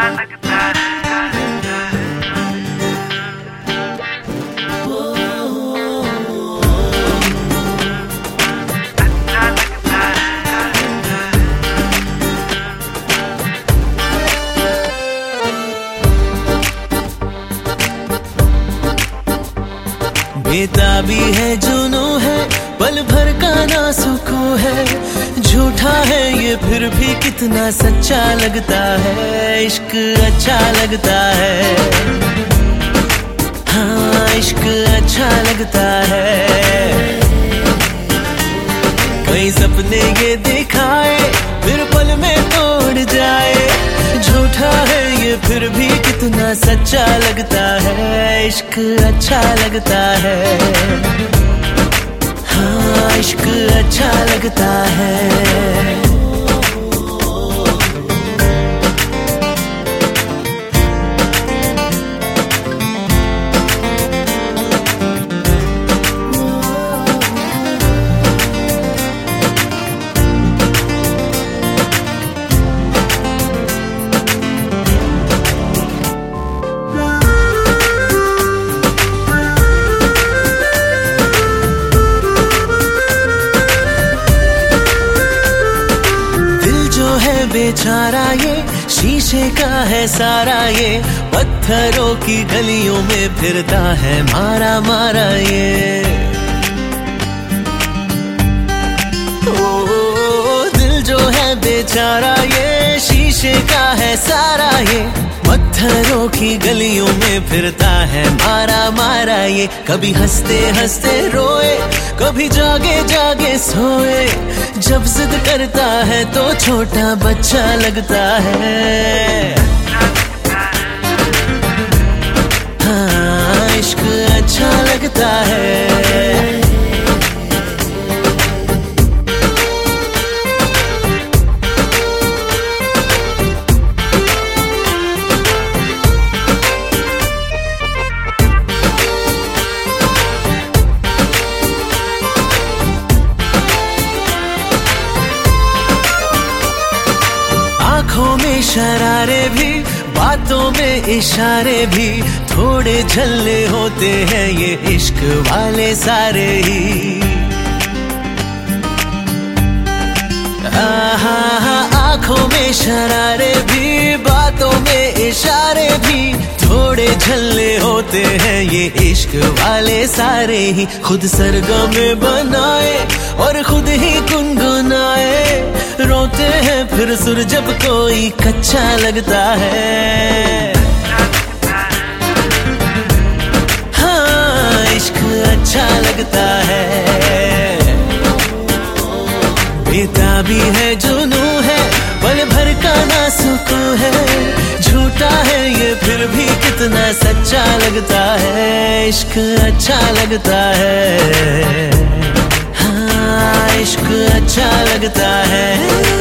बेताबी है जुनून है पल भर का नासुकू है, झूठा है ये फिर भी कितना सच्चा लगता है, इश्क अच्छा लगता है, हाँ इश्क अच्छा लगता है। कई सपने ये दिखाए फिर पल में तोड़ जाए, झूठा है ये फिर भी कितना सच्चा लगता है, इश्क अच्छा लगता है, हाँ इश्क अच्छा लगता है। बेचारा ये शीशे का है सारा, ये पत्थरों की गलियों में फिरता है मारा मारा ये। ओ दिल जो है बेचारा ये शीशे का है सारा, ये पत्थरों की गलियों में फिरता है मारा मारा ये। कभी हंसते हंसते रोए, कभी जागे जागे सोए, जब जिद करता है तो छोटा बच्चा लगता है, हाँ इश्क अच्छा लगता है। आँखों में शरारे भी, बातों में इशारे भी, थोड़े झल्ले होते हैं ये इश्क वाले सारे ही। आँखों में शरारे भी, बातों में इशारे भी, थोड़े झल्ले होते हैं ये इश्क वाले सारे ही। खुद सरगम बनाए और खुद ही गुनगुनाए, रोते हैं फिर सुर जब कोई कच्चा लगता है, हाँ इश्क अच्छा लगता है। बेताबी है जुनून है पल भर का नासुकू है, झूठा है ये फिर भी कितना सच्चा लगता है, इश्क अच्छा लगता है, हाँ इश्क अच्छा लगता है।